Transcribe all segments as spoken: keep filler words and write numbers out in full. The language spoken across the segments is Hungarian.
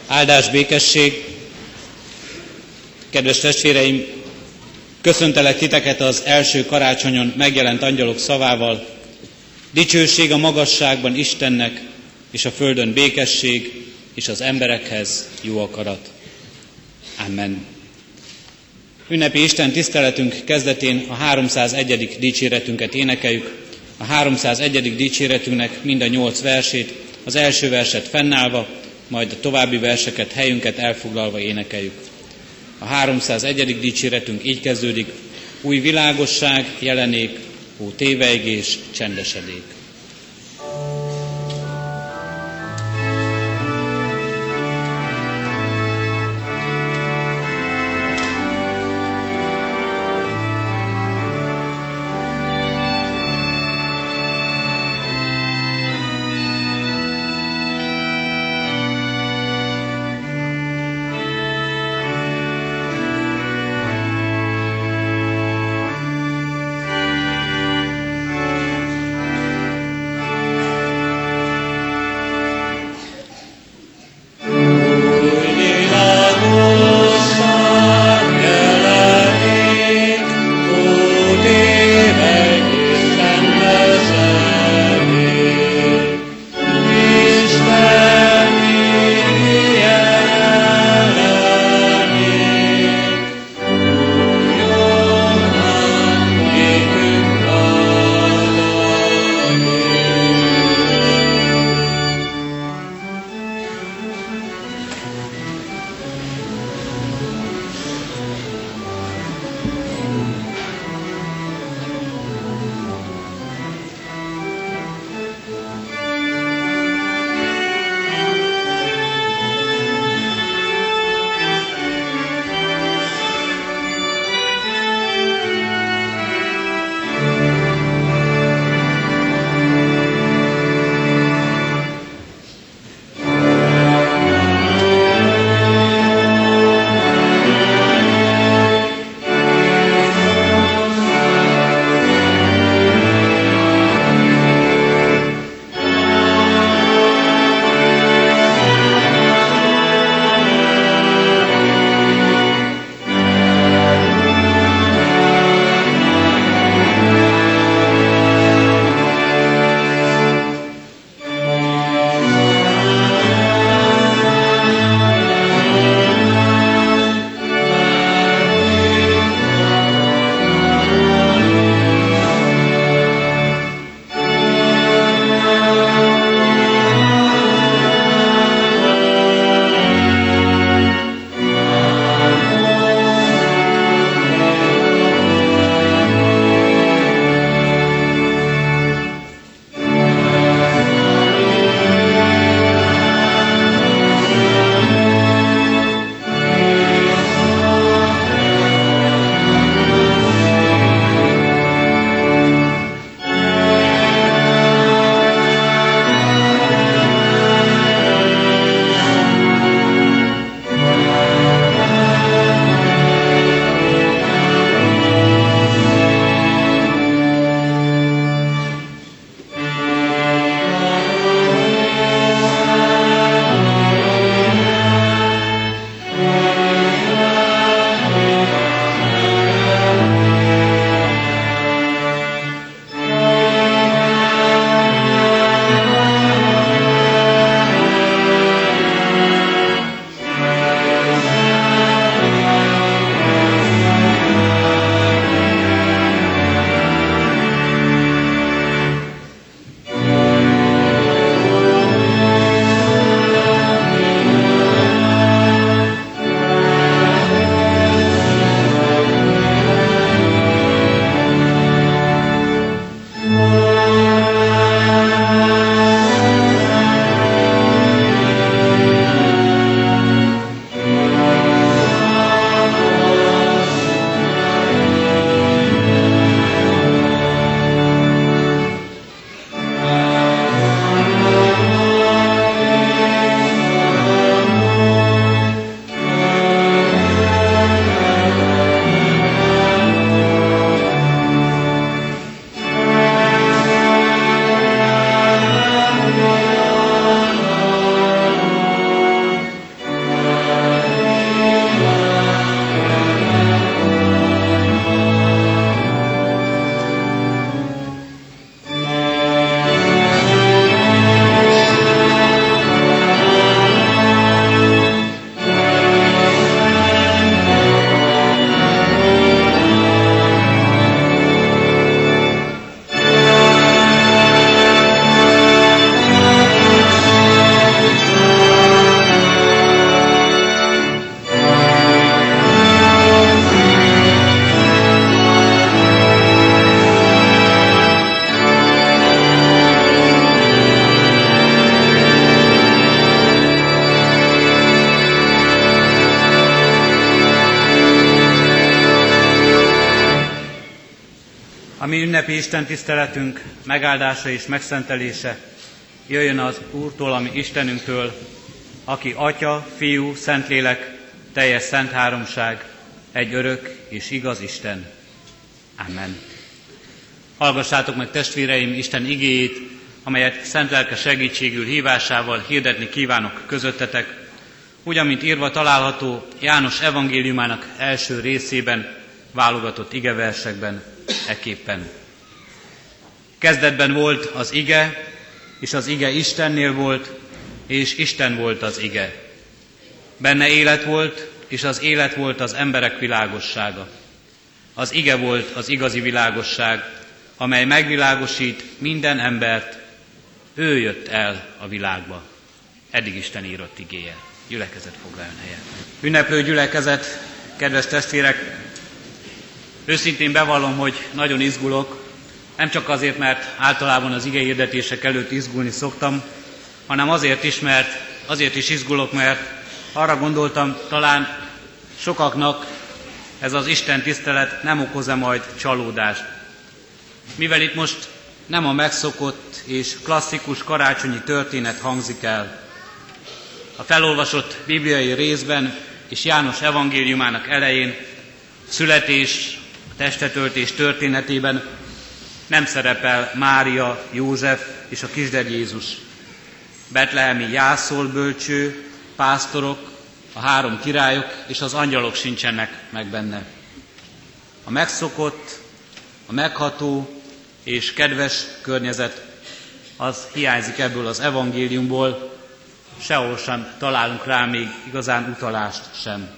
Áldás, békesség! Kedves testvéreim, köszöntelek titeket az első karácsonyon megjelent angyalok szavával. Dicsőség a magasságban Istennek, és a földön békesség, és az emberekhez jó akarat. Amen. Ünnepi Isten tiszteletünk kezdetén a háromszázegyedik dicséretünket énekeljük. A háromszázegyedik dicséretünknek mind a nyolc versét, az első verset fennállva, majd a további verseket helyünket elfoglalva énekeljük. A háromszázegyedik dicséretünk így kezdődik: új világosság jelenék, ó tévejgés, csendesedék. A mi ünnepi Isten tiszteletünk megáldása és megszentelése jöjjön az Úrtól, ami Istenünktől, aki Atya, Fiú, Szentlélek, teljes szent háromság, egy örök és igaz Isten. Amen. Hallgassátok meg, testvéreim, Isten igéjét, amelyet szent lelke segítségül hívásával hirdetni kívánok közöttetek, úgy, amint írva található János evangéliumának első részében, válogatott igeversekben, ekképpen. Kezdetben volt az ige, és az ige Istennél volt, és Isten volt az ige. Benne élet volt, és az élet volt az emberek világossága. Az ige volt az igazi világosság, amely megvilágosít minden embert. Ő jött el a világba. Eddig Isten írott igéje. Gyülekezet foglaljon helyet. Ünneplő gyülekezet, kedves testvérek, őszintén bevallom, hogy nagyon izgulok, nem csak azért, mert általában az igehirdetések előtt izgulni szoktam, hanem azért is, mert azért is izgulok, mert arra gondoltam, talán sokaknak ez az Isten tisztelet nem okoz-e majd csalódást. Mivel itt most nem a megszokott és klasszikus karácsonyi történet hangzik el. A felolvasott bibliai részben és János evangéliumának elején születés, testetöltés történetében nem szerepel Mária, József és a kisded Jézus. Betlehemi jászolbölcső, pásztorok, a három királyok és az angyalok sincsenek meg benne. A megszokott, a megható és kedves környezet az hiányzik ebből az evangéliumból, sehol sem találunk rá még igazán utalást sem.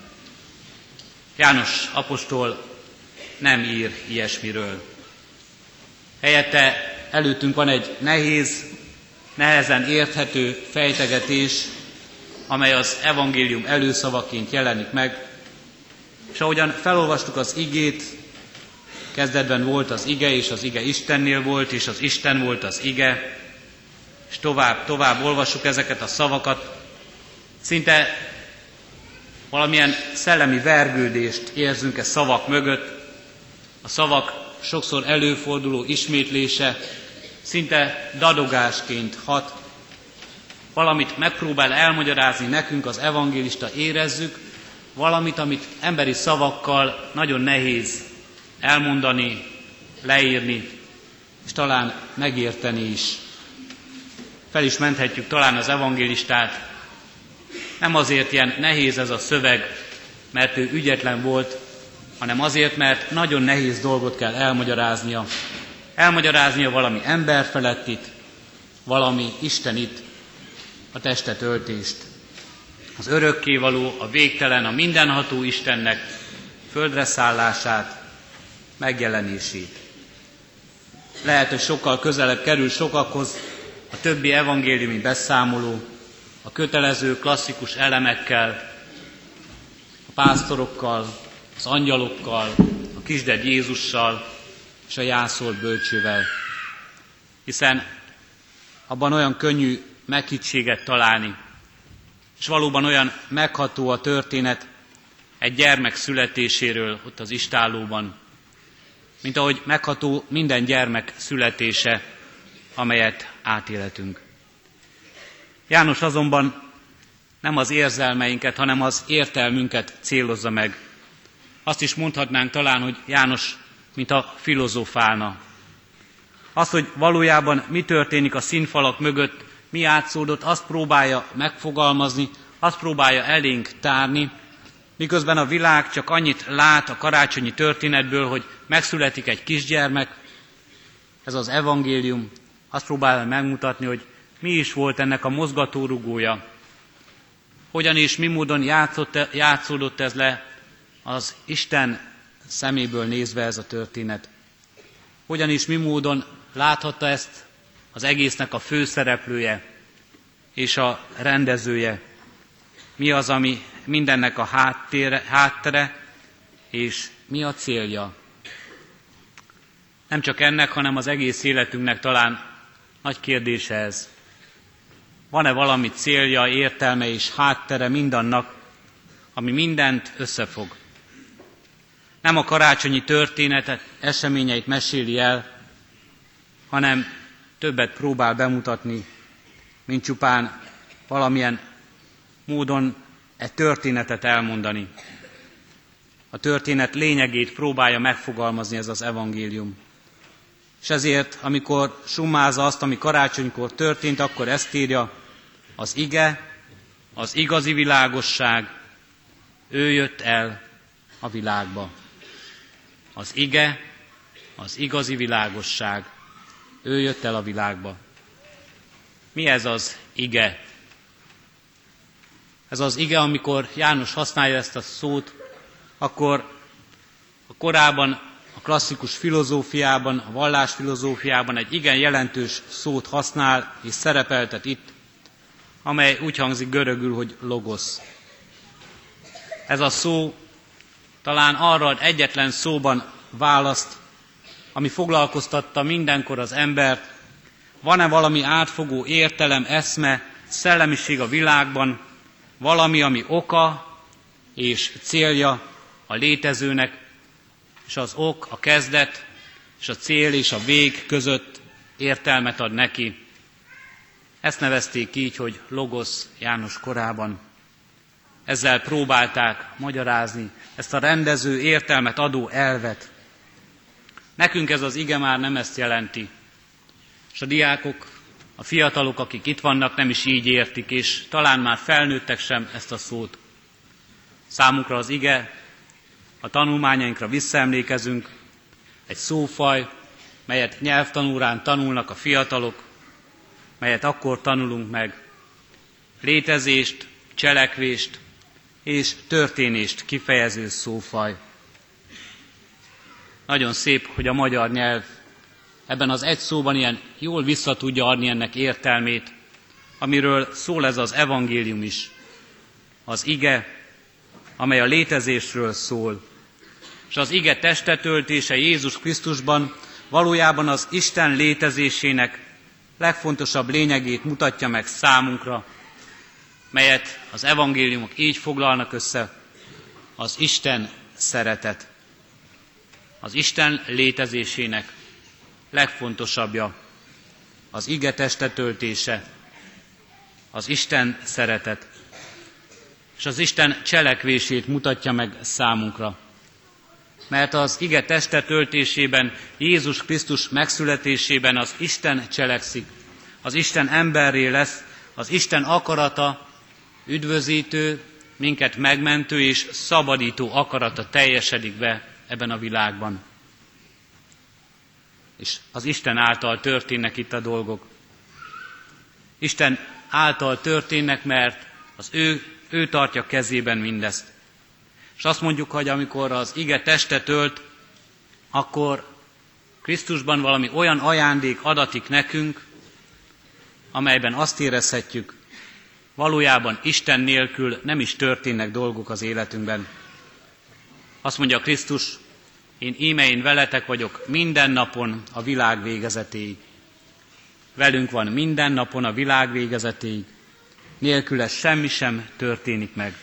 János apostol nem ír ilyesmiről. Helyette előttünk van egy nehéz, nehezen érthető fejtegetés, amely az evangélium előszavaként jelenik meg, és ahogyan felolvastuk az igét, kezdetben volt az ige, és az ige Istennél volt, és az Isten volt az ige, és tovább, tovább olvassuk ezeket a szavakat, szinte valamilyen szellemi vergődést érzünk e szavak mögött, a szavak sokszor előforduló ismétlése szinte dadogásként hat, valamit megpróbál elmagyarázni nekünk az evangélista, érezzük, valamit, amit emberi szavakkal nagyon nehéz elmondani, leírni, és talán megérteni is. Fel is menthetjük talán az evangélistát. Nem azért ilyen nehéz ez a szöveg, mert ő ügyetlen volt, hanem azért, mert nagyon nehéz dolgot kell elmagyaráznia. Elmagyaráznia valami emberfelettit, valami istenit, a testetöltést. Az örökkévaló, a végtelen, a mindenható Istennek földre szállását, megjelenését. Lehet, hogy sokkal közelebb kerül sokakhoz a többi evangéliumi beszámoló, a kötelező klasszikus elemekkel, a pásztorokkal, az angyalokkal, a kisded Jézussal és a jászolt bölcsővel. Hiszen abban olyan könnyű meghittséget találni, és valóban olyan megható a történet egy gyermek születéséről ott az istállóban, mint ahogy megható minden gyermek születése, amelyet átélhetünk. János azonban nem az érzelmeinket, hanem az értelmünket célozza meg. Azt is mondhatnánk talán, hogy János, mint a filozofálna. Az, hogy valójában mi történik a színfalak mögött, mi játszódott, azt próbálja megfogalmazni, azt próbálja elénk tárni, miközben a világ csak annyit lát a karácsonyi történetből, hogy megszületik egy kisgyermek. Ez az evangélium azt próbálja megmutatni, hogy mi is volt ennek a mozgatórugója, hogyan és mi módon játszott, játszódott ez le az Isten szeméből nézve ez a történet. Hogyan és mi módon láthatta ezt az egésznek a főszereplője és a rendezője. Mi az, ami mindennek a háttere, háttere, és mi a célja. Nem csak ennek, hanem az egész életünknek talán nagy kérdése ez. Van-e valami célja, értelme és háttere mindannak, ami mindent összefog? nem a karácsonyi történetet, eseményeit meséli el, hanem többet próbál bemutatni, mint csupán valamilyen módon egy történetet elmondani. A történet lényegét próbálja megfogalmazni ez az evangélium. És ezért, amikor summázza azt, ami karácsonykor történt, akkor ezt írja: az ige, az igazi világosság, ő jött el a világba. Az ige, az igazi világosság, ő jött el a világba. Mi ez az ige? Ez az ige, amikor János használja ezt a szót, akkor a korábban a klasszikus filozófiában, a vallásfilozófiában egy igen jelentős szót használ és szerepeltet itt, amely úgy hangzik görögül, hogy logosz. Ez a szó talán arra ad egyetlen szóban választ, ami foglalkoztatta mindenkor az embert. Van-e valami átfogó értelem, eszme, szellemiség a világban, valami, ami oka és célja a létezőnek, és az ok, a kezdet, és a cél és a vég között értelmet ad neki. Ezt nevezték így, hogy logosz János korában. Ezzel próbálták magyarázni ezt a rendező, értelmet adó elvet. Nekünk ez az ige már nem ezt jelenti. És a diákok, a fiatalok, akik itt vannak, nem is így értik, és talán már felnőttek sem ezt a szót. Számukra az ige, a tanulmányainkra visszaemlékezünk, egy szófaj, melyet nyelvtanórán tanulnak a fiatalok, melyet akkor tanulunk meg. Létezést, cselekvést és történést kifejező szófaj. Nagyon szép, hogy a magyar nyelv ebben az egy szóban ilyen jól vissza tudja adni ennek értelmét, amiről szól ez az evangélium is. Az ige, amely a létezésről szól. És az ige testetöltése Jézus Krisztusban valójában az Isten létezésének legfontosabb lényegét mutatja meg számunkra, melyet az evangéliumok így foglalnak össze: az Isten szeretet. Az Isten létezésének legfontosabbja az ige testetöltése, az Isten szeretet, és az Isten cselekvését mutatja meg számunkra. Mert az ige testetöltésében, Jézus Krisztus megszületésében az Isten cselekszik, az Isten emberré lesz, az Isten akarata, üdvözítő, minket megmentő és szabadító akarata teljesedik be ebben a világban. És az Isten által történnek itt a dolgok. Isten által történnek, mert az ő, ő tartja kezében mindezt. És azt mondjuk, hogy amikor az ige testet ölt, akkor Krisztusban valami olyan ajándék adatik nekünk, amelyben azt érezhetjük, valójában Isten nélkül nem is történnek dolgok az életünkben. Azt mondja Krisztus: én íme én veletek vagyok minden napon a világ végezetéig. Velünk van minden napon a világ végezetéig. Nélküle semmi sem történik meg.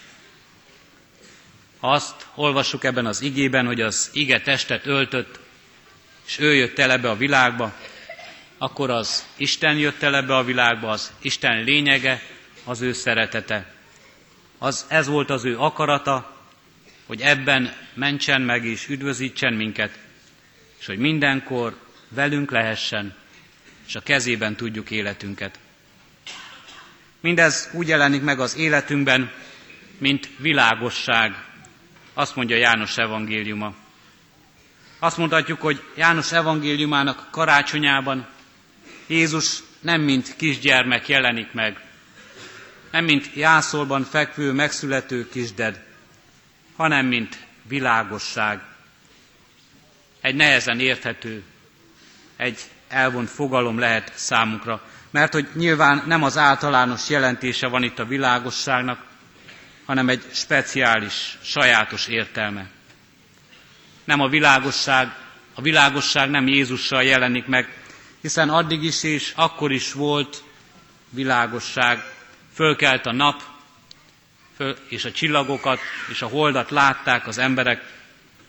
Ha azt olvassuk ebben az igében, hogy az ige testet öltött, és ő jött el ebbe a világba, akkor az Isten jött el ebbe a világba, az Isten lényege, az ő szeretete. Az, ez volt az ő akarata, hogy ebben mentsen meg és üdvözítsen minket, és hogy mindenkor velünk lehessen, és a kezében tudjuk életünket. Mindez úgy jelenik meg az életünkben, mint világosság, azt mondja János evangéliuma. Azt mondhatjuk, hogy János evangéliumának karácsonyában Jézus nem mint kisgyermek jelenik meg, nem mint jászolban fekvő, megszülető kisded, hanem mint világosság. Egy nehezen érthető, egy elvont fogalom lehet számunkra, mert hogy nyilván nem az általános jelentése van itt a világosságnak, hanem egy speciális, sajátos értelme. Nem a világosság, a világosság nem Jézussal jelenik meg, hiszen addig is és akkor is volt világosság. Fölkelt a nap, föl, és a csillagokat és a holdat látták az emberek,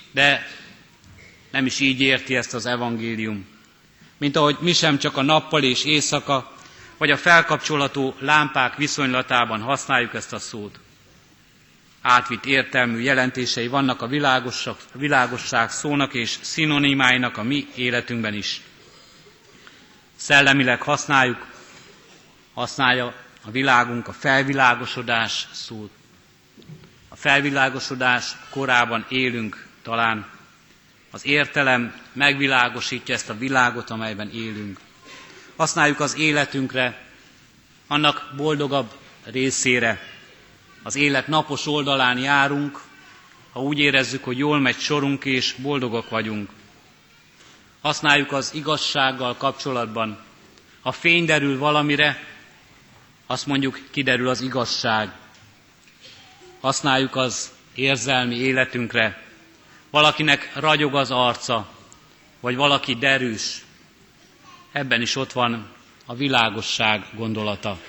de nem is így érti ezt az evangélium. Mint ahogy mi sem csak a nappal és éjszaka, vagy a felkapcsolható lámpák viszonylatában használjuk ezt a szót. Átvitt értelmű jelentései vannak a világosság, világosság szónak és szinonimáinak a mi életünkben is. Szellemileg használjuk, használja a világunk a felvilágosodás szót. A felvilágosodás korában élünk talán. Az értelem megvilágosítja ezt a világot, amelyben élünk. Használjuk az életünkre, annak boldogabb részére. Az élet napos oldalán járunk, ha úgy érezzük, hogy jól megy sorunk és boldogok vagyunk. Használjuk az igazsággal kapcsolatban. Ha fény derül valamire, azt mondjuk, kiderül az igazság. Használjuk az érzelmi életünkre. Valakinek ragyog az arca, vagy valaki derűs. Ebben is ott van a világosság gondolata.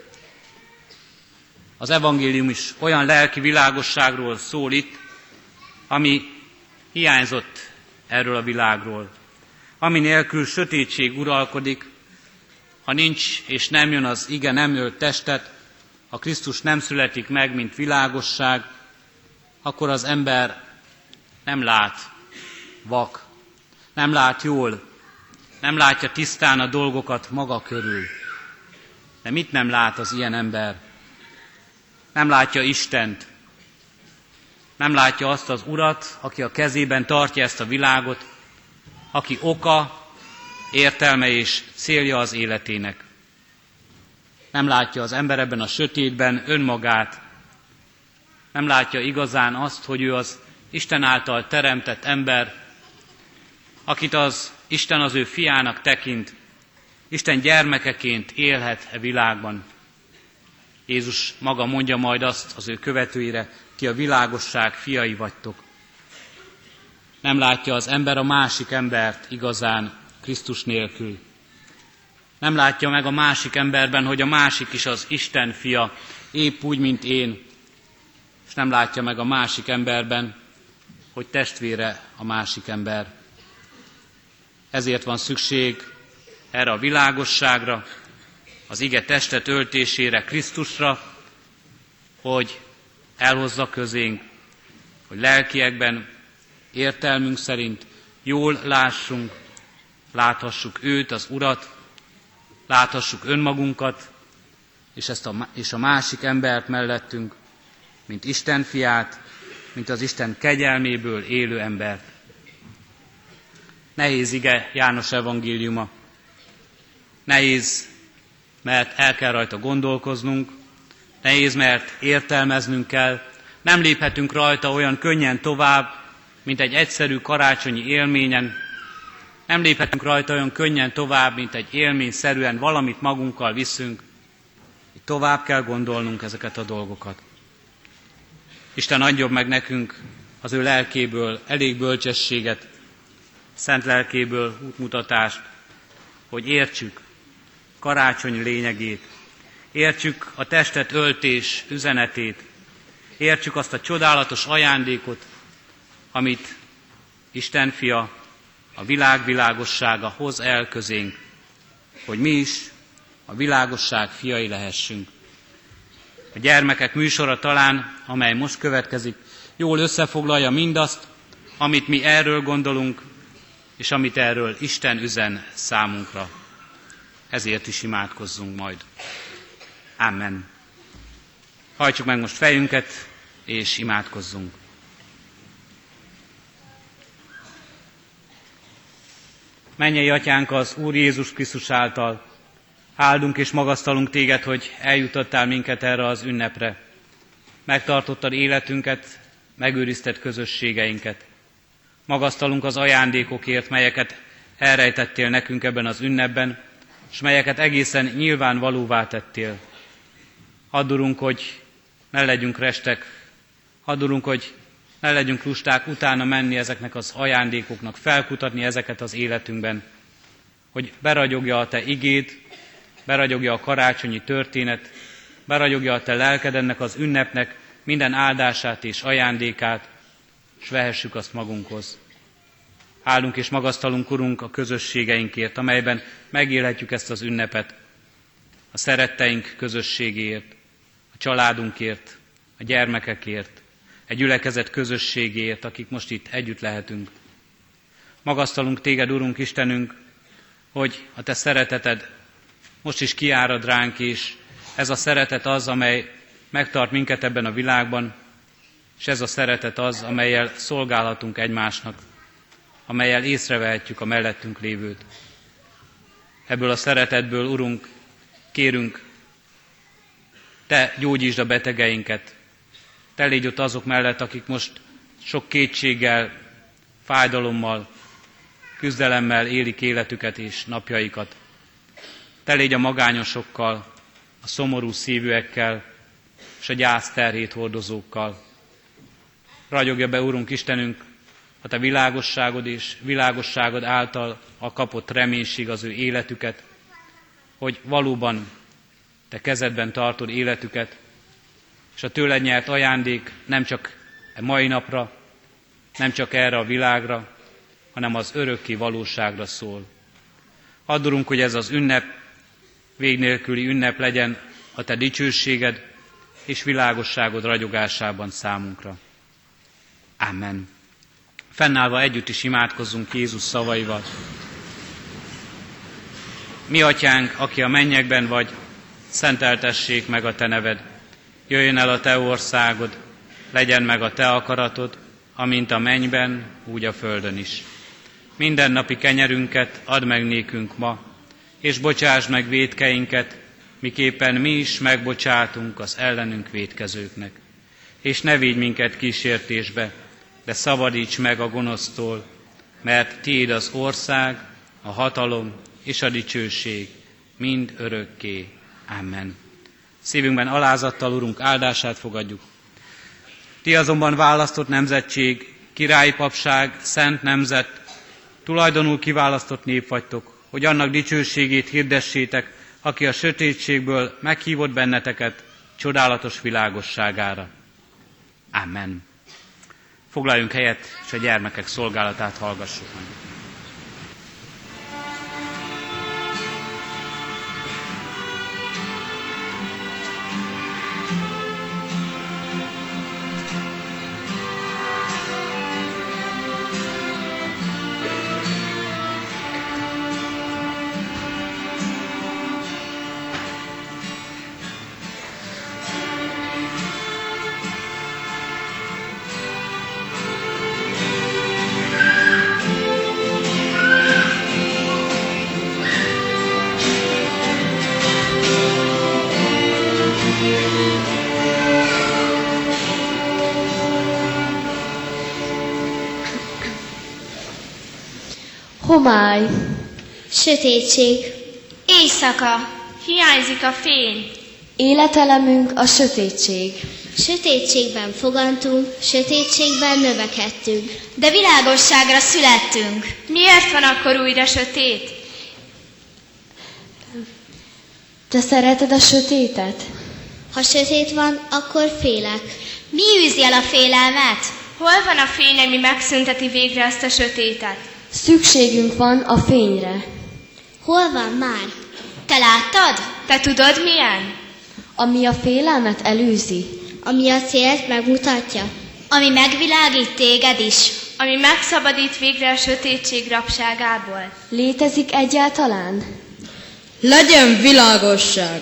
Az evangélium is olyan lelki világosságról szól itt, ami hiányzott erről a világról. Ami nélkül sötétség uralkodik, ha nincs és nem jön az ige, nem ölt testet, ha Krisztus nem születik meg, mint világosság, akkor az ember nem lát, vak, nem lát jól, nem látja tisztán a dolgokat maga körül. De mit nem lát az ilyen ember? Nem látja Istent, nem látja azt az Urat, aki a kezében tartja ezt a világot, aki oka, értelme és célja az életének. Nem látja az ember ebben a sötétben önmagát, nem látja igazán azt, hogy ő az Isten által teremtett ember, akit az Isten az ő fiának tekint, Isten gyermekeként élhet e világban. Jézus maga mondja majd azt az ő követőire, ti a világosság fiai vagytok. Nem látja az ember a másik embert igazán Krisztus nélkül. Nem látja meg a másik emberben, hogy a másik is az Isten fia, épp úgy, mint én. És nem látja meg a másik emberben, hogy testvére a másik ember. Ezért van szükség erre a világosságra, az ige testet öltésére, Krisztusra, hogy elhozza közénk, hogy lelkiekben, értelmünk szerint jól lássunk, láthassuk őt, az Urat, láthassuk önmagunkat, és, ezt a, és a másik embert mellettünk, mint Isten fiát, mint az Isten kegyelméből élő embert. Nehéz ige János evangéliuma. Nehéz, mert el kell rajta gondolkoznunk, nehéz, mert értelmeznünk kell, nem léphetünk rajta olyan könnyen tovább, mint egy egyszerű karácsonyi élményen, nem léphetünk rajta olyan könnyen tovább, mint egy élményszerűen valamit magunkkal viszünk. Tovább kell gondolnunk ezeket a dolgokat. Isten adjon meg nekünk az ő lelkéből elég bölcsességet, szent lelkéből útmutatást, hogy értsük karácsony lényegét, értsük a testet öltés üzenetét, értsük azt a csodálatos ajándékot, amit Isten fia, a világ világossága hoz el közénk, hogy mi is a világosság fiai lehessünk. A gyermekek műsora talán, amely most következik, jól összefoglalja mindazt, amit mi erről gondolunk, és amit erről Isten üzen számunkra. Ezért is imádkozzunk majd. Amen. Hajtsuk meg most fejünket, és imádkozzunk. Mennyei Atyánk, az Úr Jézus Krisztus által áldunk és magasztalunk Téged, hogy eljutattál minket erre az ünnepre. Megtartottad életünket, megőrizted közösségeinket. Magasztalunk az ajándékokért, melyeket elrejtettél nekünk ebben az ünnepben, és melyeket egészen nyilvánvalóvá tettél. Add, Urunk, hogy ne legyünk restek, add, Urunk, hogy ne legyünk lusták utána menni ezeknek az ajándékoknak, felkutatni ezeket az életünkben, hogy beragyogja a Te igéd, beragyogja a karácsonyi történet, beragyogja a Te lelked ennek az ünnepnek minden áldását és ajándékát, és vehessük azt magunkhoz. Állunk és magasztalunk, Urunk, a közösségeinkért, amelyben megélhetjük ezt az ünnepet, a szeretteink közösségéért, a családunkért, a gyermekekért, egy gyülekezet közösségéért, akik most itt együtt lehetünk. Magasztalunk Téged, Urunk Istenünk, hogy a Te szereteted most is kiárad ránk, és ez a szeretet az, amely megtart minket ebben a világban, és ez a szeretet az, amellyel szolgálhatunk egymásnak, amellyel észrevehetjük a mellettünk lévőt. Ebből a szeretetből, Urunk, kérünk, Te gyógyítsd a betegeinket, Te légy ott azok mellett, akik most sok kétséggel, fájdalommal, küzdelemmel élik életüket és napjaikat. Te légy a magányosokkal, a szomorú szívűekkel és a gyász terhét hordozókkal. Ragyogja be, Urunk Istenünk, a Te világosságod és világosságod által a kapott reménység az ő életüket, hogy valóban Te kezedben tartod életüket, és a tőled nyert ajándék nem csak a mai napra, nem csak erre a világra, hanem az örökké valóságra szól. Add, Urunk, hogy ez az ünnep vég nélküli ünnep legyen a Te dicsőséged és világosságod ragyogásában számunkra. Amen. Fennállva együtt is imádkozzunk Jézus szavaival. Mi atyánk, aki a mennyekben vagy, szenteltessék meg a Te neved. Jöjjön el a Te országod, legyen meg a Te akaratod, amint a mennyben, úgy a földön is. Minden napi kenyerünket add meg nékünk ma, és bocsásd meg vétkeinket, miképpen mi is megbocsátunk az ellenünk vétkezőknek. És ne védj minket kísértésbe, de szabadíts meg a gonosztól, mert Tiéd az ország, a hatalom és a dicsőség mind örökké. Amen. Szívünkben alázattal, Urunk, áldását fogadjuk. Ti azonban választott nemzetség, királyi papság, szent nemzet, tulajdonul kiválasztott nép vagytok, hogy annak dicsőségét hirdessétek, aki a sötétségből meghívott benneteket csodálatos világosságára. Amen. Foglaljunk helyet, és a gyermekek szolgálatát hallgassuk meg. Homály, sötétség, éjszaka, hiányzik a fény. életelemünk a sötétség. Sötétségben fogantunk, sötétségben növekedtünk. De világosságra születtünk. Miért van akkor újra sötét? Te szereted a sötétet? Ha sötét van, akkor félek. Mi űzi el a félelmet? Hol van a fény, ami megszünteti végre ezt a sötétet? Szükségünk van a fényre. Hol van már? Te láttad? Te tudod milyen? Ami a félelmet elűzi. Ami a célt megmutatja. Ami megvilágít téged is. Ami megszabadít végre a sötétség rabságából. Létezik egyáltalán? Legyen világosság!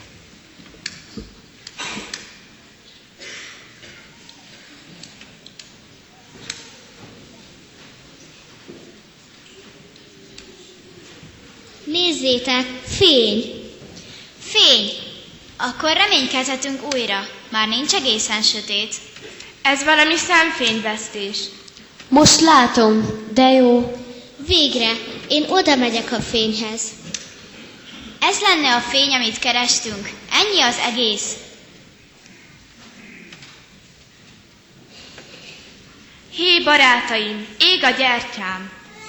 Nézzétek, fény! Fény! Akkor reménykedhetünk újra. Már nincs egészen sötét. Ez valami szemfényvesztés. Most látom, de jó. Végre, én oda megyek a fényhez. Ez lenne a fény, amit kerestünk. Ennyi az egész. Hé, barátaim, ég a gyertyám!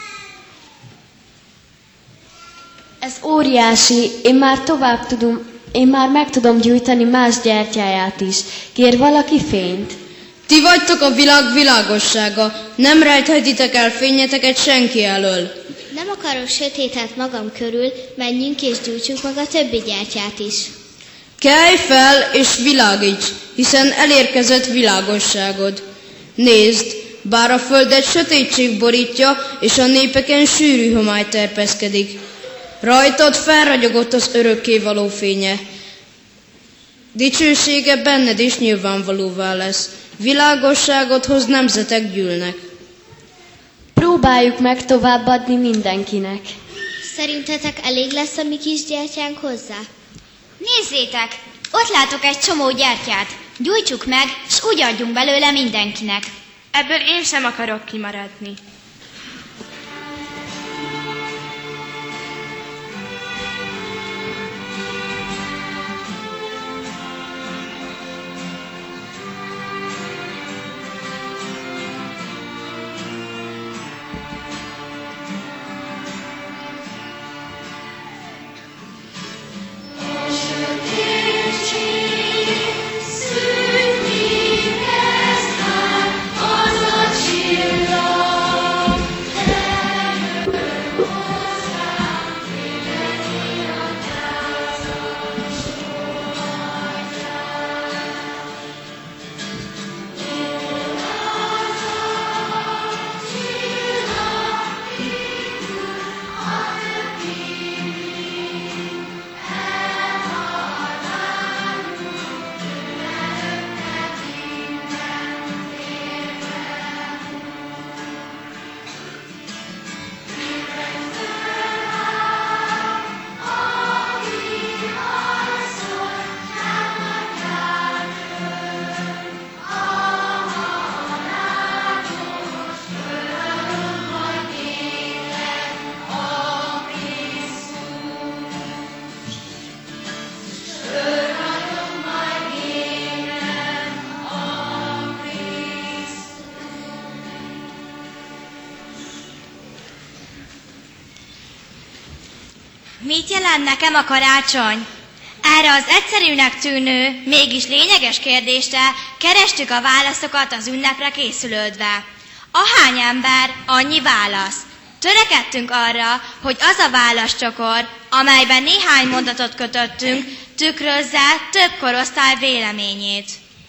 Ez óriási, én már tovább tudom, én már meg tudom gyújtani más gyertyáját is. Kér valaki fényt? Ti vagytok a világ világossága, nem rejthetitek el fényeteket senki elől. Nem akarok sötétet magam körül, menjünk és gyújtsuk meg a többi gyertyát is. Kelj fel és világíts, hiszen elérkezett világosságod. Nézd, bár a földet sötétség borítja, és a népeken sűrű homály terpeszkedik. Rajtad felragyogott az örökkévaló fénye. Dicsősége benned is nyilvánvalóvá lesz. Világosságodhoz nemzetek gyűlnek. Próbáljuk meg továbbadni mindenkinek. Szerintetek elég lesz a mi kis gyertyánk hozzá? Nézzétek, ott látok egy csomó gyertyát. Gyújtsuk meg, s úgy adjunk belőle mindenkinek. Ebből én sem akarok kimaradni. Mit jelent nekem a karácsony? Erre az egyszerűnek tűnő, mégis lényeges kérdésre kerestük a válaszokat az ünnepre készülődve. Ahány ember, annyi válasz. Törekedtünk arra, hogy az a válaszcsokor, amelyben néhány mondatot kötöttünk, tükrözze több korosztály véleményét.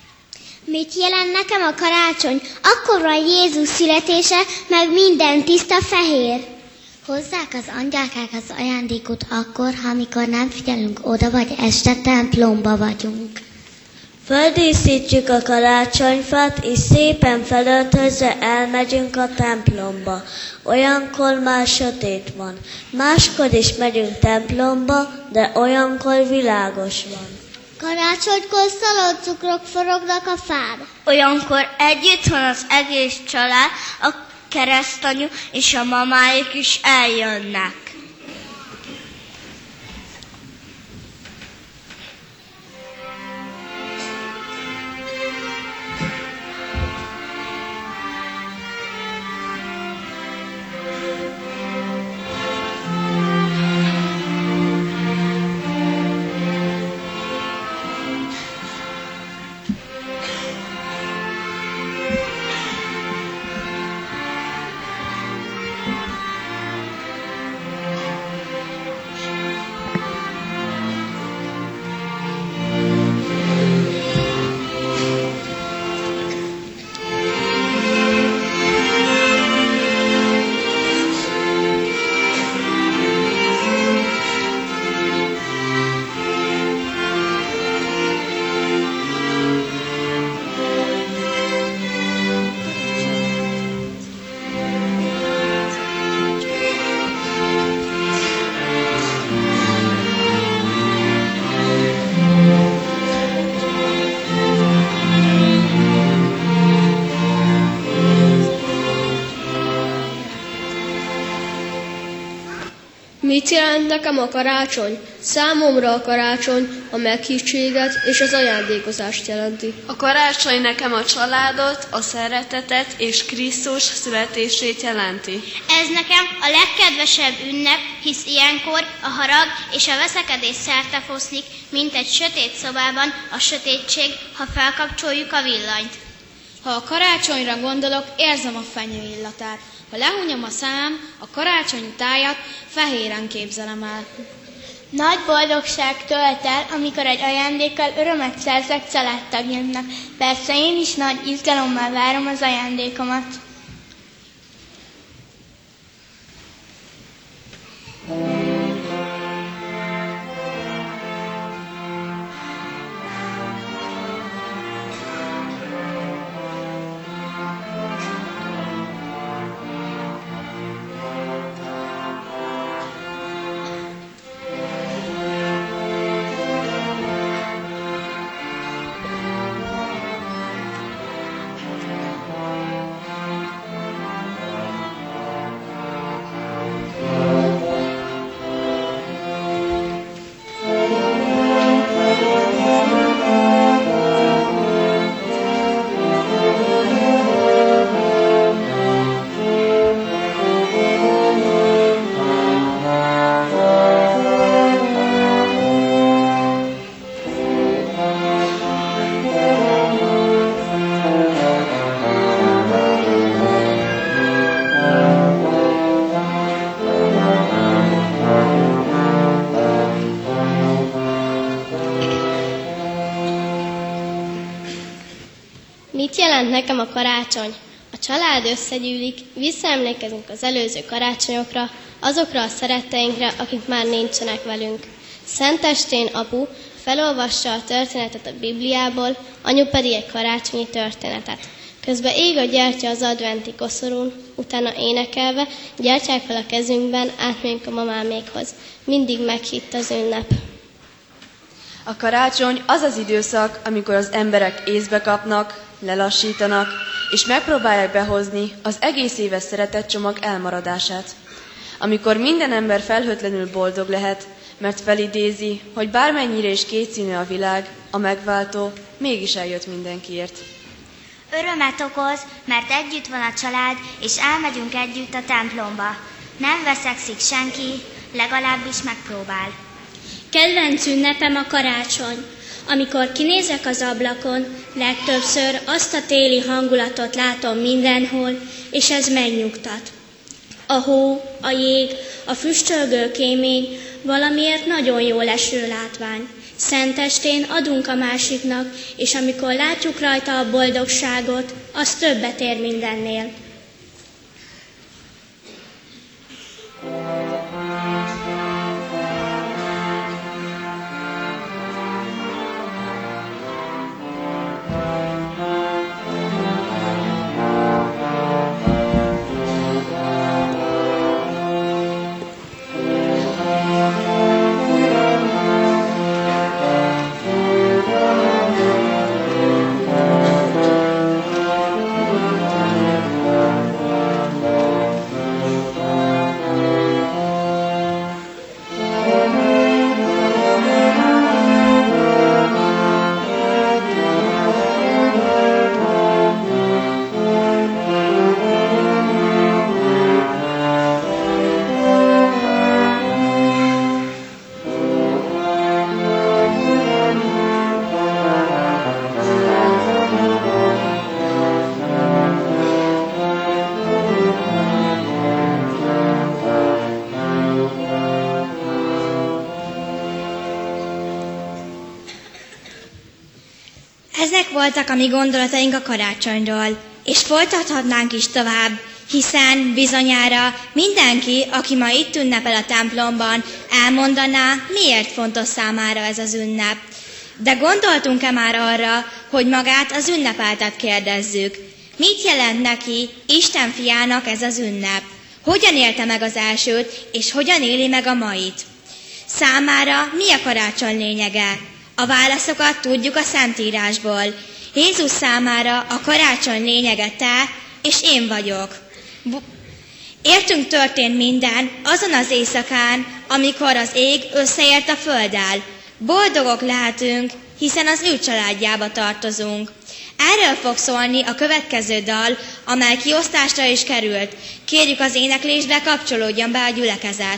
Mit jelent nekem a karácsony? Akkor van Jézus születése, meg minden tiszta fehér. Hozzák az angyalkák az ajándékot akkor, amikor nem figyelünk oda, vagy este templomba vagyunk. Földíszítjük a karácsonyfát, és szépen felöltözve elmegyünk a templomba. Olyankor már sötét van. Máskor is megyünk templomba, de olyankor világos van. Karácsonykor szaloncukrok forognak a fán. Olyankor együtt van az egész család, a keresztanyu és a mamáik is eljönnek. Mit jelent nekem a karácsony? Számomra a karácsony a meghívtséget és az ajándékozást jelenti. A karácsony nekem a családot, a szeretetet és Krisztus születését jelenti. Ez nekem a legkedvesebb ünnep, hisz ilyenkor a harag és a veszekedés szertefoszlik, mint egy sötét szobában a sötétség, ha felkapcsoljuk a villanyt. Ha a karácsonyra gondolok, érzem a fenyő illatát. Ha lehúnyom a szemem, a karácsonyi tájat fehéren képzelem el. Nagy boldogság tölt el, amikor egy ajándékkal örömet szerzek családtagjaimnak. Persze én is nagy izgalommal várom az ajándékomat. Mit jelent nekem a karácsony? A család összegyűlik, visszaemlékezünk az előző karácsonyokra, azokra a szeretteinkre, akik már nincsenek velünk. Szentestén apu felolvassa a történetet a Bibliából, anyu pedig egy karácsonyi történetet. Közben ég a gyertya az adventi koszorún, utána énekelve, gyertyákkal a kezünkben átmegyünk a mamámékhoz. Mindig meghitt az ünnep. A karácsony az az időszak, amikor az emberek észbe kapnak, lelassítanak, és megpróbálják behozni az egész éves szeretetcsomag elmaradását. Amikor minden ember felhőtlenül boldog lehet, mert felidézi, hogy bármennyire is kétszínű a világ, a megváltó mégis eljött mindenkiért. Örömet okoz, mert együtt van a család, és elmegyünk együtt a templomba. Nem veszekszik senki, legalábbis megpróbál. Kedvenc ünnepem a karácsony. Amikor kinézek az ablakon, legtöbbször azt a téli hangulatot látom mindenhol, és ez megnyugtat. A hó, a jég, a füstölgő kémény valamiért nagyon jó leső látvány. Szentestén adunk a másiknak, és amikor látjuk rajta a boldogságot, az többet ér mindennél. Ezek voltak a mi gondolataink a karácsonyról, és folytathatnánk is tovább, hiszen bizonyára mindenki, aki ma itt ünnepel a templomban, elmondaná, miért fontos számára ez az ünnep. De gondoltunk-e már arra, hogy magát az ünnepeltet kérdezzük? Mit jelent neki, Isten fiának ez az ünnep? Hogyan élte meg az elsőt, és hogyan éli meg a mait? Számára mi a karácsony lényege? A válaszokat tudjuk a Szentírásból. Jézus számára a karácsony lényege te és én vagyok. Értünk történt minden azon az éjszakán, amikor az ég összeért a földdel. Boldogok lehetünk, hiszen az ő családjába tartozunk. Erről fog szólni a következő dal, amely kiosztásra is került. Kérjük az éneklésbe kapcsolódjon be a gyülekezet.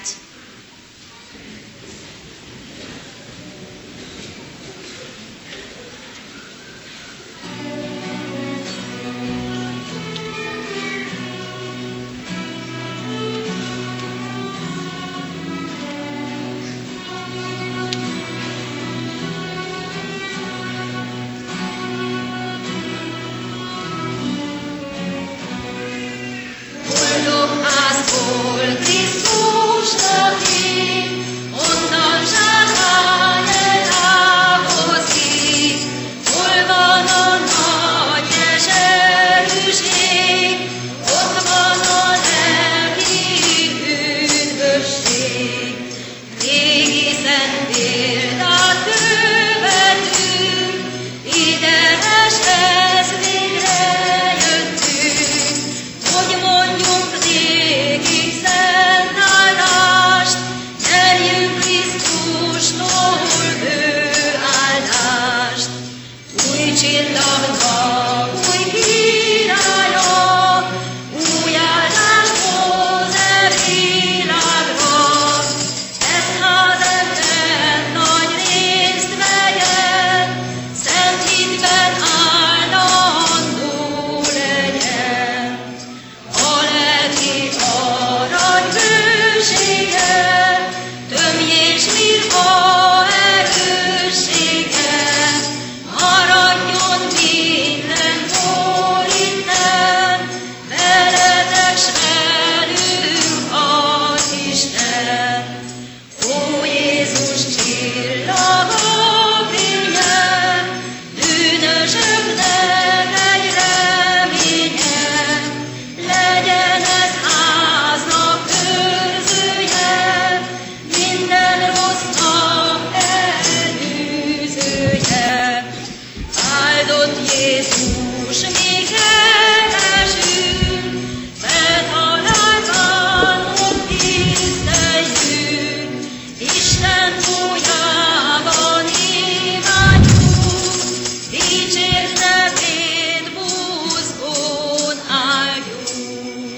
csillagnak új királya, új áldás hoz e világra. Ezt házember nagy részt vegyen, szent hitben állandó legyen. A lelki arany bősége, tömjés mirva erőssége, maradjon mindenhol innen, veletek s velünk az Isten. Ó Jézus csillagok fénye, bűnösöknek egy reménye, legyen ez háznak őrzője, minden rossznak elűzője. Áldott Jézus, mi keresünk, fent halálban ott tiszteljünk, Isten újjában imádjuk, dicsért nevét buzgón áldjuk.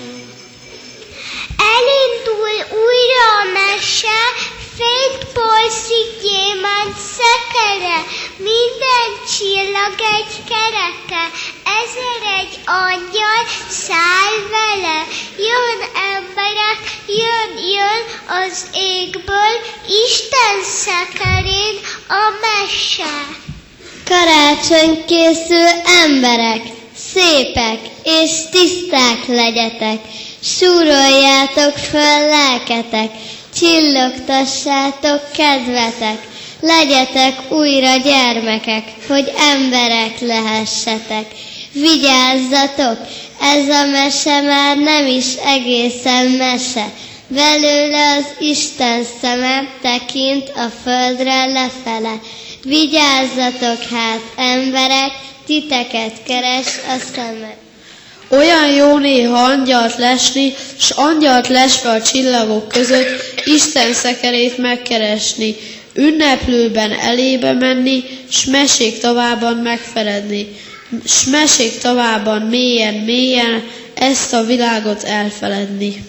Elindul újra a mese, fényt porzik gyémánt szekere, minden csillag egy kereke, ezer egy angyal száll vele. Jön emberek, jön, jön az égből, Isten szekerén a mese. Karácsony készül, emberek, szépek és tiszták legyetek, súroljátok föl lelketek, csillogtassátok kedvetek, legyetek újra gyermekek, hogy emberek lehessetek. Vigyázzatok, ez a mese már nem is egészen mese, belőle az Isten szeme tekint a földre lefele. Vigyázzatok hát, emberek, titeket keres a szeme. Olyan jó néha angyalt lesni, s angyalt lesve a csillagok között Isten szekerét megkeresni, ünneplőben elébe menni, s mesék tavában megfeledni, s mesék tavában mélyen-mélyen ezt a világot elfeledni.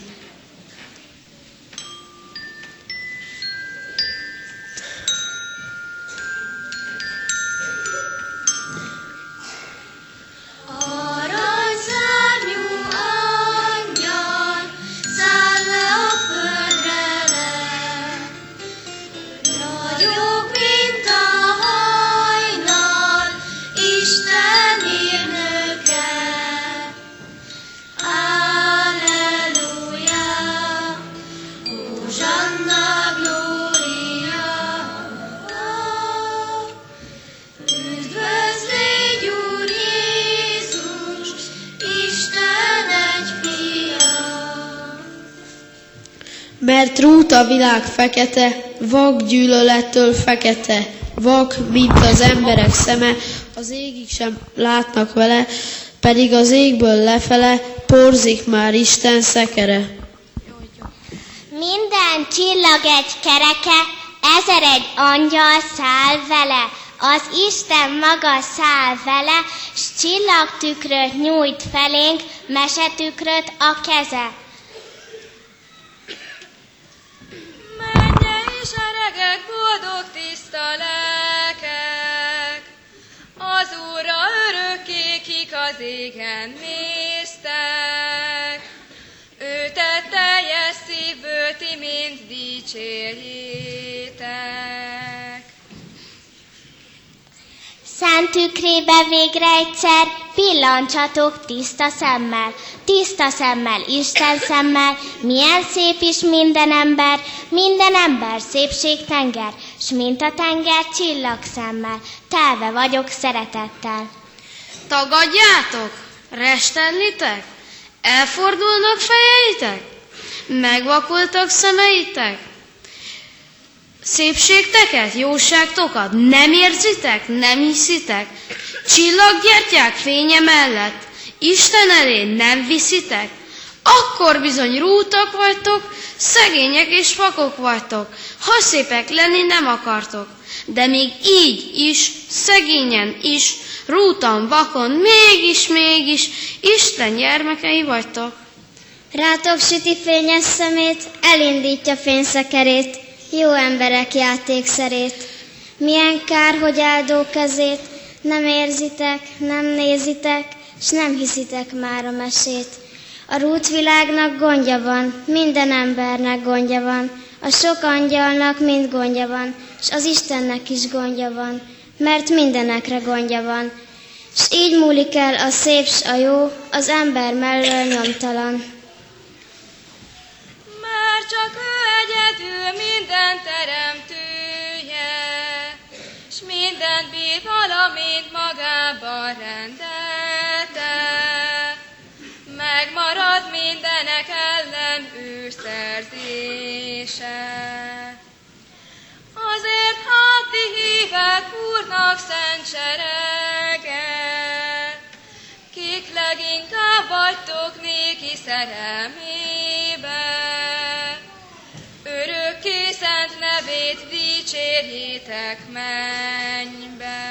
Mert rút a világ fekete, vak gyűlölettől fekete, vak, mint az emberek szeme, az égig sem látnak vele, pedig az égből lefele porzik már Isten szekere. Minden csillag egy kereke, ezer egy angyal száll vele, az Isten maga száll vele, s csillagtükröt nyújt felénk, mesetükröt a keze. Seregek, boldog tiszta lelkek, az Úrra örökké, kik az égen néztek. Ő tett teljes szívből, ti mind dicsérjétek. Szent tükrébe végre egyszer pillancsatok tiszta szemmel, tiszta szemmel, Isten szemmel, milyen szép is minden ember, minden ember szépségtenger, s mint a tenger csillagszemmel, telve vagyok szeretettel. Tagadjátok? Restenlitek? Elfordulnak fejeitek? Megvakultak szemeitek? Szépségteket, jóságtokat nem érzitek, nem hiszitek? Csillaggyertyák fénye mellett Isten elé nem viszitek? Akkor bizony rútak vagytok, szegények és vakok vagytok, ha szépek lenni nem akartok. De még így is, szegényen is, rúton, vakon, mégis, mégis Isten gyermekei vagytok. Rátok süti fényes szemét, elindítja fényszekerét, jó emberek játékszerét. Milyen kár, hogy áldó kezét, nem érzitek, nem nézitek, s nem hiszitek már a mesét. A rútvilágnak gondja van, minden embernek gondja van, a sok angyalnak mind gondja van, s az Istennek is gondja van, mert mindenekre gondja van. S így múlik el a szép s a jó, az ember mellől nyomtalan. Már csak ő egyedül minden teremtője, s mindent bír, valamint magában rendelte. Megmarad mindenek ellen ő szerzése. Azért hát ti hívek Úrnak szent serege, kik leginkább vagytok néki szerelmébe. Örökké szent nevét dicsérjétek mennybe.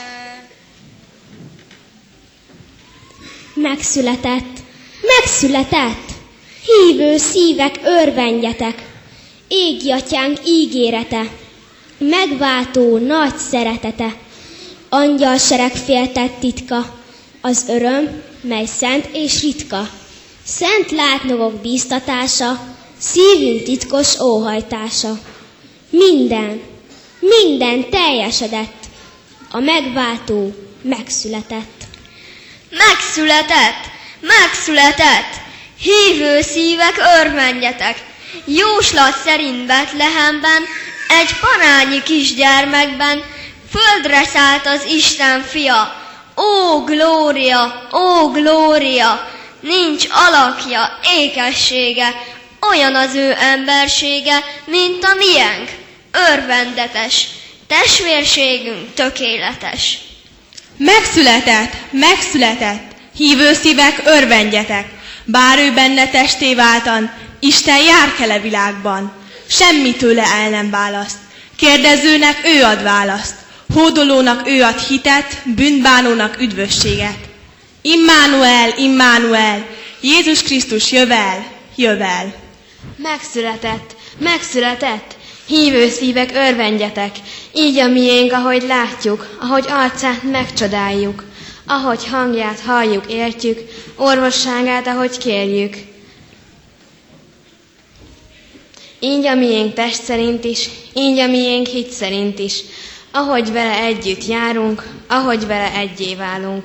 Megszületett, megszületett, hívő szívek örvendjetek, égi atyánk ígérete, megváltó nagy szeretete, angyalsereg féltett titka, az öröm, mely szent és ritka, szent látnokok bíztatása, szívünk titkos óhajtása. Minden, minden teljesedett, a megváltó megszületett. Megszületett, megszületett, hívő szívek örvendjetek, jóslat szerint Betlehemben, egy parányi kisgyermekben földre szállt az Isten fia. Ó, glória, ó, glória, nincs alakja, ékessége, olyan az ő embersége, mint a miénk, örvendetes, testvérségünk tökéletes. Megszületett, megszületett, hívő szívek örvendjetek, bár ő benne testé váltan, Isten járkele világban, semmi tőle el nem választ, kérdezőnek ő ad választ, hódolónak ő ad hitet, bűnbánónak üdvösséget. Immanuel, Immanuel, Jézus Krisztus jövel, jövel. Megszületett, megszületett, hívő szívek örvendjetek, így a miénk, ahogy látjuk, ahogy arcát megcsodáljuk, ahogy hangját halljuk, értjük, orvosságát, ahogy kérjük. Így a miénk test szerint is, így a miénk hit szerint is, ahogy vele együtt járunk, ahogy vele egyé válunk.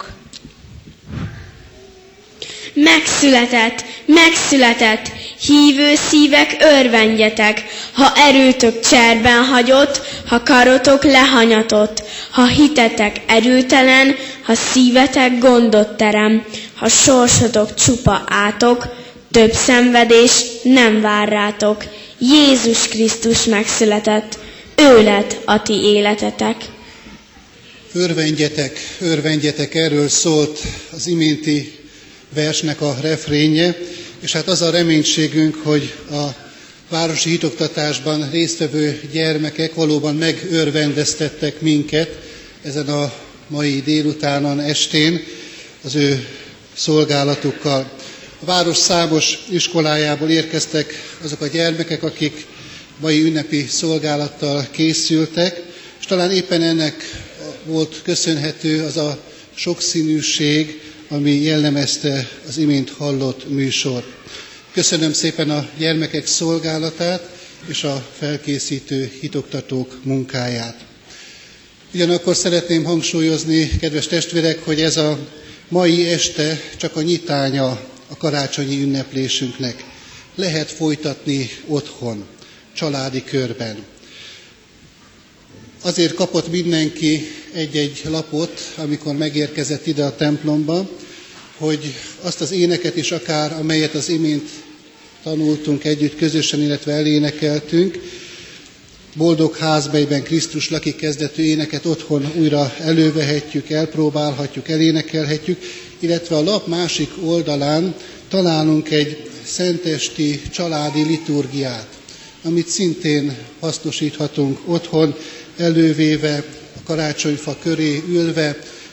Megszületett, megszületett, hívő szívek örvendjetek, ha erőtök cserben hagyott, ha karotok lehanyatott, ha hitetek erőtelen, ha szívetek gondot terem, ha sorsotok csupa átok, több szenvedés nem vár rátok. Jézus Krisztus megszületett, ő lett a ti életetek. Örvendjetek, örvendjetek, erről szólt az iménti versnek a refrénje, és hát az a reménységünk, hogy a városi hitoktatásban résztvevő gyermekek valóban megörvendeztettek minket ezen a mai délutánon, estén az ő szolgálatukkal. A város számos iskolájából érkeztek azok a gyermekek, akik mai ünnepi szolgálattal készültek, és talán éppen ennek volt köszönhető az a sokszínűség, ami jellemezte az imént hallott műsor. Köszönöm szépen a gyermekek szolgálatát és a felkészítő hitoktatók munkáját. Ugyanakkor szeretném hangsúlyozni, kedves testvérek, hogy ez a mai este csak a nyitánya a karácsonyi ünneplésünknek. Lehet folytatni otthon, családi körben. Azért kapott mindenki egy-egy lapot, amikor megérkezett ide a templomba, hogy azt az éneket is akár, amelyet az imént tanultunk együtt közösen, illetve elénekeltünk, Boldog házbelyben Krisztus lakik kezdetű éneket otthon újra elővehetjük, elpróbálhatjuk, elénekelhetjük, illetve a lap másik oldalán találunk egy szentesti családi liturgiát, amit szintén hasznosíthatunk otthon, elővéve, a karácsonyfa köré ülve,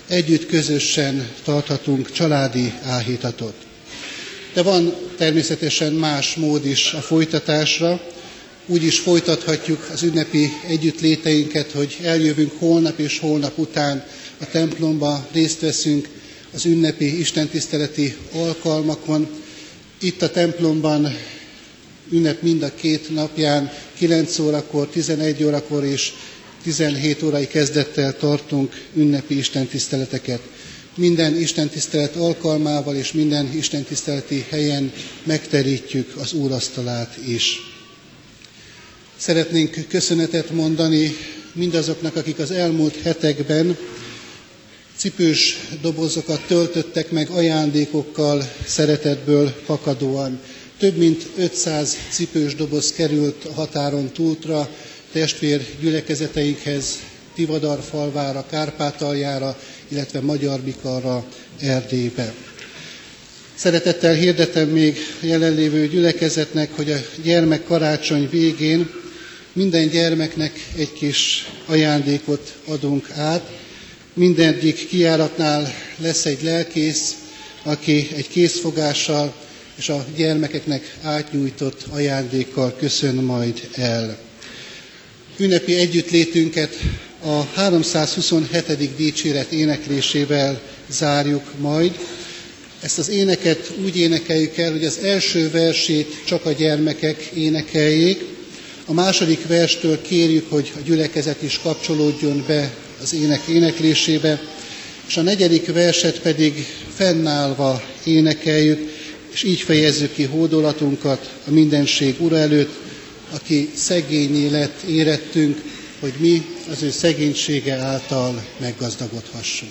együtt közösen tarthatunk családi áhítatot. De van természetesen más mód is a folytatásra. Úgy is folytathatjuk az ünnepi együttléteinket, hogy eljövünk holnap és holnap után a templomba, részt veszünk az ünnepi istentiszteleti alkalmakon. Itt a templomban ünnep mind a két napján, kilenc órakor, tizenegy órakor és tizenhét órai kezdettel tartunk ünnepi istentiszteleteket. Minden istentisztelet alkalmával és minden istentiszteleti helyen megterítjük az úrasztalát is. Szeretnénk köszönetet mondani mindazoknak, akik az elmúlt hetekben cipős dobozokat töltöttek meg ajándékokkal, szeretetből fakadóan. Több mint ötszáz cipős doboz került a határon túltra, testvér gyülekezeteinkhez, Tivadarfalvára, Kárpátaljára, illetve Magyarbikarra, Erdélybe. Szeretettel hirdetem még a jelenlévő gyülekezetnek, hogy a gyermekkarácsony végén minden gyermeknek egy kis ajándékot adunk át. Mindegyik kijáratnál lesz egy lelkész, aki egy készfogással és a gyermekeknek átnyújtott ajándékkal köszön majd el. Ünnepi együttlétünket a háromszázhuszonhetedik dicséret éneklésével zárjuk majd. Ezt az éneket úgy énekeljük el, hogy az első versét csak a gyermekek énekeljék, a második verstől kérjük, hogy a gyülekezet is kapcsolódjon be az ének éneklésébe, és a negyedik verset pedig fennállva énekeljük, és így fejezzük ki hódolatunkat a mindenség Ura előtt, aki szegényé lett érettünk, hogy mi az ő szegénysége által meggazdagodhassunk.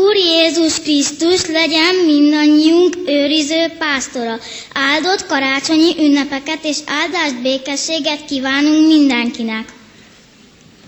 Úr Jézus Krisztus legyen mindannyiunk őriző pásztora. Áldott karácsonyi ünnepeket és áldást, békességet kívánunk mindenkinek.